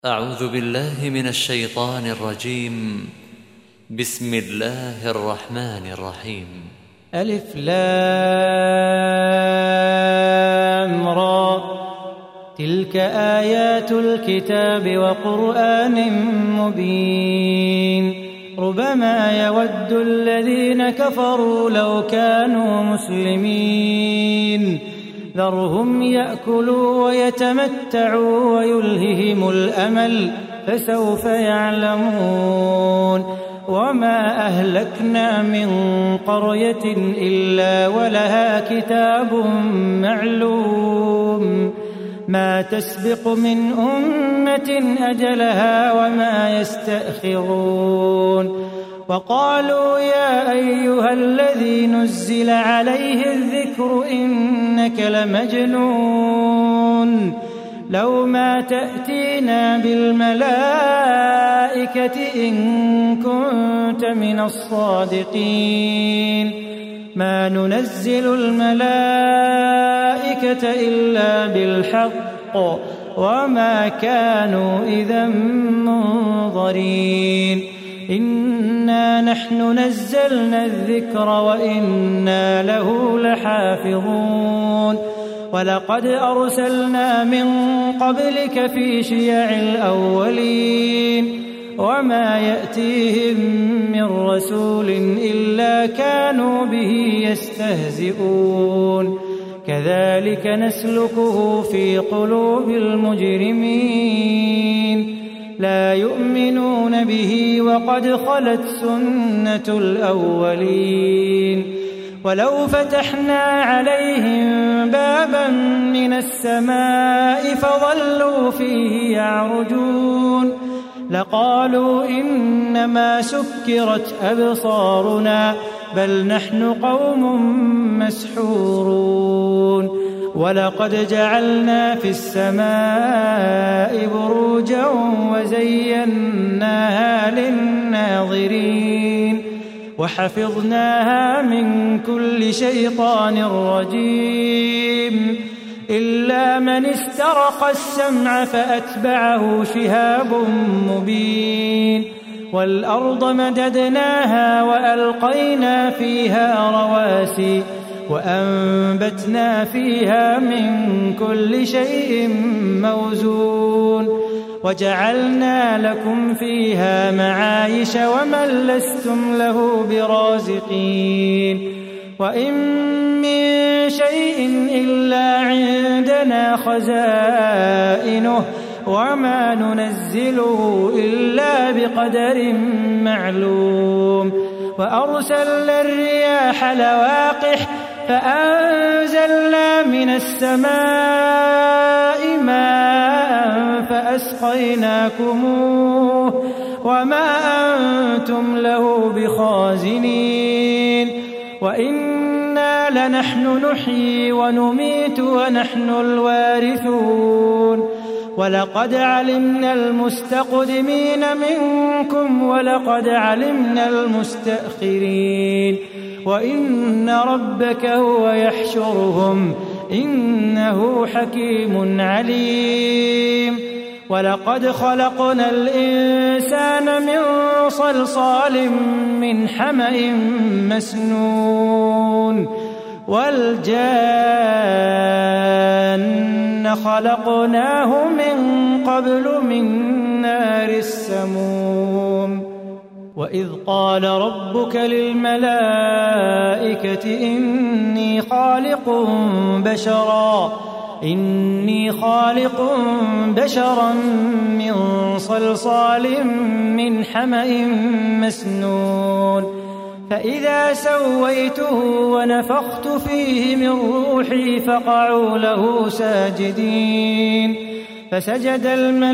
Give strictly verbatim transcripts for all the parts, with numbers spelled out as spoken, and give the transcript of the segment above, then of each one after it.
أعوذ بالله من الشيطان الرجيم. بسم الله الرحمن الرحيم. ألف لام را، تلك آيات الكتاب وقرآن مبين. ربما يود الذين كفروا لو كانوا مسلمين، ذرهم يأكلوا ويتمتعوا ويلههم الأمل، فسوف يعلمون. وما أهلكنا من قرية إلا ولها كتاب معلوم، ما تسبق من أمة أجلها وما يستأخرون. وقالوا يا أيها الذي نزل عليه الذكر إنك لمجنون، لو ما تأتينا بالملائكة إن كنت من الصادقين. ما ننزل الملائكة إلا بالحق وما كانوا إذا منظرين. إنا نحن نزلنا الذكر وإنا له لحافظون. ولقد أرسلنا من قبلك في شيع الأولين، وما يأتيهم من رسول إلا كانوا به يستهزئون. كذلك نسلكه في قلوب المجرمين، لا يؤمنون به وقد خلت سنة الأولين. ولو فتحنا عليهم بابا من السماء فظلوا فيه يعرجون لقالوا إنما سكرت أبصارنا بل نحن قوم مسحورون. ولقد جعلنا في السماء بروجا وزيناها للناظرين وحفظناها من كل شيطان رجيم إلا من استرق السمع فأتبعه شهاب مبين. والأرض مددناها وألقينا فيها رواسي وأنبتنا فيها من كل شيء موزون وجعلنا لكم فيها معايش ومن لستم له برازقين. وإن من شيء إلا عندنا خزائنه وما ننزله إلا بقدر معلوم. وأرسلنا الرياح لواقح فأنزلنا من السماء ماء فأسقيناكموه وما أنتم له بخازنين. وإنا لنحن نحيي ونميت ونحن الوارثون. ولقد علمنا المستقدمين منكم ولقد علمنا المستأخرين. وإن ربك هو يحشرهم إنه حكيم عليم. ولقد خلقنا الإنسان من صلصال من حمأ مسنون والجان خلقناه من قبل من نار السموم. وإذ قال ربك للملائكة إني خالق بشرا إني خالق بشرا من صلصال من حمأ مسنون فإذا سويته ونفخت فيه من روحي فقعوا له ساجدين. فسجد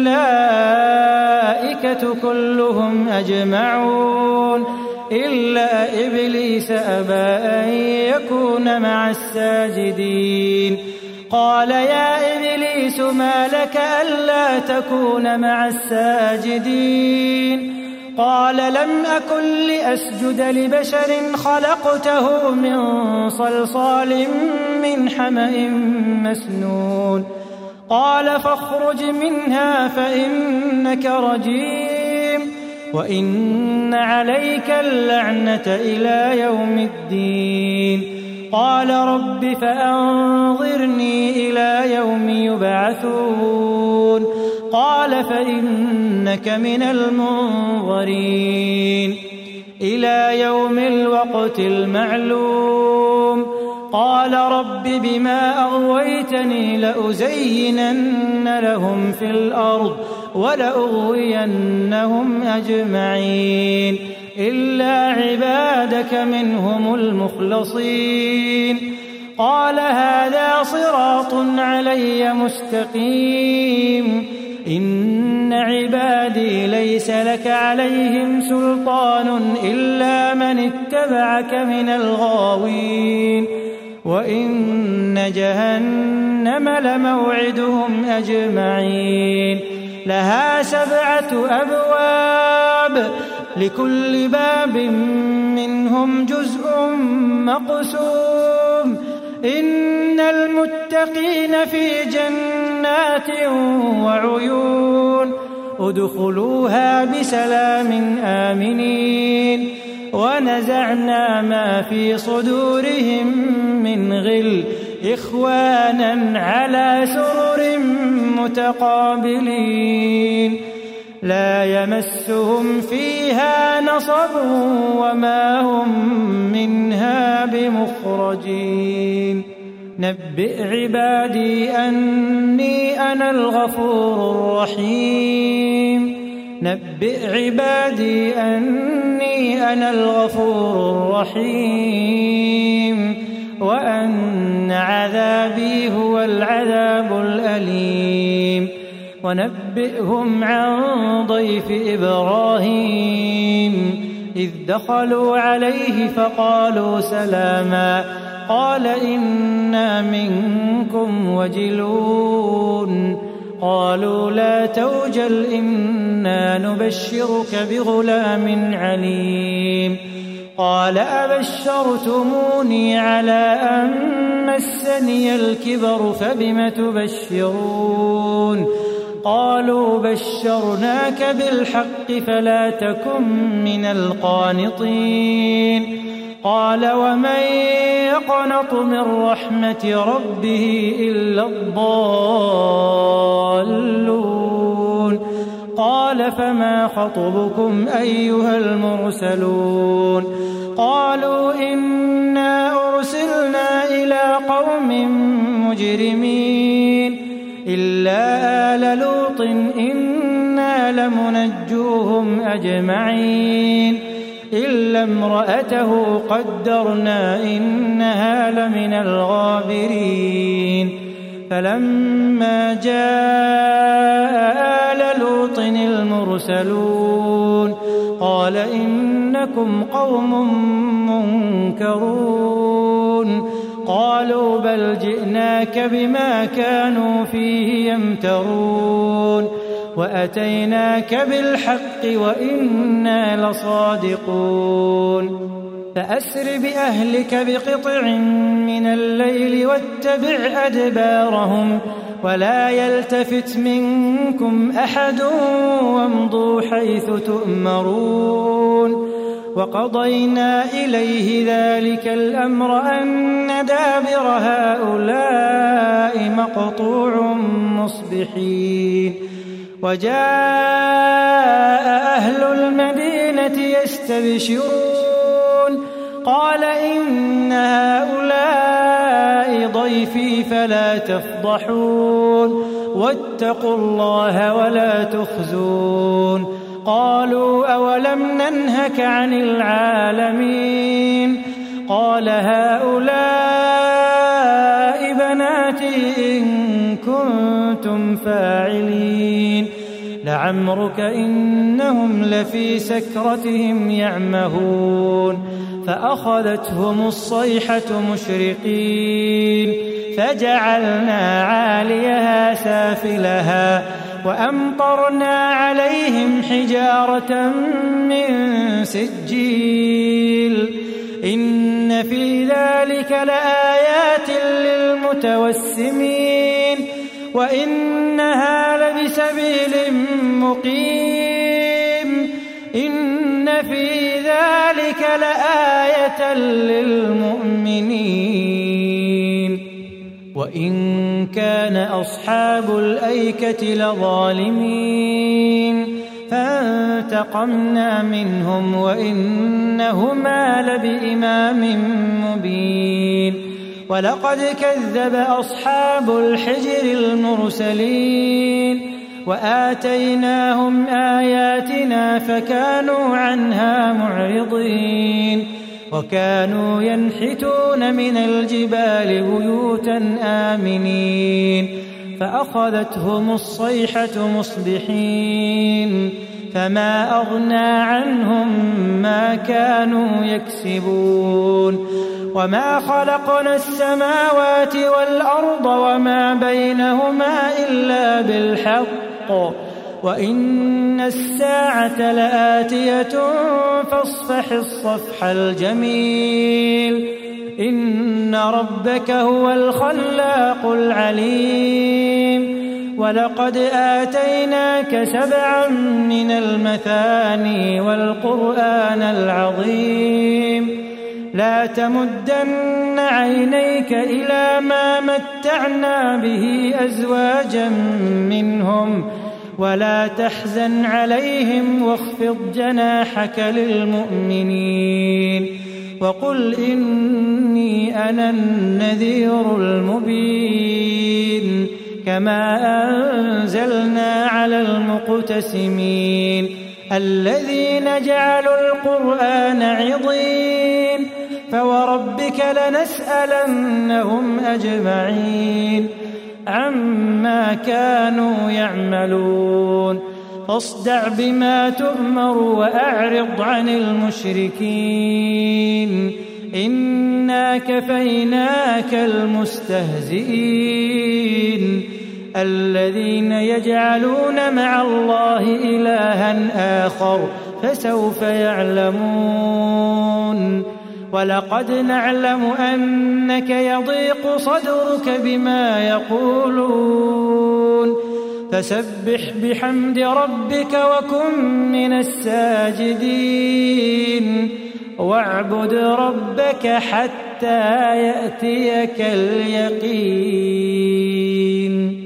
الملائكة كلهم أجمعون إلا إبليس أبى أن يكون مع الساجدين. قال يا إبليس ما لك ألا تكون مع الساجدين؟ قال لم أكن لأسجد لبشر خلقته من صلصال من حمأ مسنون قال فاخرج منها فإنك رجيم وإن عليك اللعنة إلى يوم الدين. قال رب فأنظرني إلى يوم يبعثون. قال فإنك من المنظرين إلى يوم الوقت المعلوم. قال رب بما أغويتني لأزينن لهم في الأرض ولأغوينهم أجمعين إلا عبادك منهم المخلصين. قال هذا صراط علي مستقيم إن عبادي ليس لك عليهم سلطان إلا من اتبعك من الغاوين وإن جهنم لموعدهم أجمعين لها سبعة أبواب لكل باب منهم جزء مقسوم إن المتقين في جنات وعيون ادخلوها بسلام آمنين. ونزعنا ما في صدورهم من غل إخوانا على سرر متقابلين لا يمسهم فيها نصب وما هم منها بمخرجين. نبئ عبادي أني أنا الغفور الرحيم نبئ عبادي أني أنا الغفور الرحيم وأن عذابي هو العذاب الأليم. ونبئهم عن ضيف إبراهيم إذ دخلوا عليه فقالوا سلاما قال إنا منكم وجلون قالوا لا توجل إنا نبشرك بغلام عليم. قال أبشرتموني على أن مسني الكبر فبم تبشرون قالوا بشرناك بالحق فلا تكن من القانطين. قال ومن يقنط من رحمة ربه إلا الضالون. قال فما خطبكم أيها المرسلون قالوا إنا أرسلنا إلى قوم مجرمين إلا آل لوط إنا لمنجوهم أجمعين إلا امرأته قدرنا إنها لمن الغابرين. فلما جاء آل لوط المرسلون قال إنكم قوم منكرون قالوا بل جئناك بما كانوا فيه يمترون وأتيناك بالحق وإنا لصادقون. فأسر بأهلك بقطع من الليل واتبع أدبارهم ولا يلتفت منكم أحد وامضوا حيث تؤمرون. وقضينا إليه ذلك الأمر أن دابر هؤلاء مقطوع مصبحين. وجاء أهل المدينة يستبشرون قال إن هؤلاء ضيفي فلا تفضحون واتقوا الله ولا تخزون. قالوا أولم ننهك عن العالمين قال هؤلاء بناتي إن كنتم فاعلين لعمرك إنهم لفي سكرتهم يعمهون. فأخذتهم الصيحة مشرقين فجعلنا عاليها سافلها وأمطرنا عليهم حجارة من سجيل إن في ذلك لآيات للمتوسمين وإنها لبسبيل مقيم إن في ذلك لآية للمؤمنين وإن كان أصحاب الأيكة لظالمين فانتقمنا منهم وإنهما لبإمام مبين ولقد كذب أصحاب الحجر المرسلين وآتيناهم آياتنا فكانوا عنها معرضين وكانوا ينحتون من الجبال بيوتا آمنين فأخذتهم الصيحة مصبحين فما أغنى عنهم ما كانوا يكسبون وما خلقنا السماوات والأرض وما بينهما إلا بالحق وإن الساعة لآتية فاصفح الصفح الجميل إن ربك هو الخلاق العليم ولقد آتيناك سبعا من المثاني والقرآن العظيم لا تمدن عينيك إلى ما متعنا به أزواجا منهم ولا تحزن عليهم واخفض جناحك للمؤمنين وقل إني أنا النذير المبين كما أنزلنا على المقتسمين الذين جعلوا القرآن عضين فوربك لنسألنهم أجمعين عما كانوا يعملون فاصدع بما تؤمر وأعرض عن المشركين إنا كفيناك المستهزئين الذين يجعلون مع الله إلها آخر فسوف يعلمون ولقد نعلم أنك يضيق صدرك بما يقولون فسبح بحمد ربك وكن من الساجدين واعبد ربك حتى يأتيك اليقين.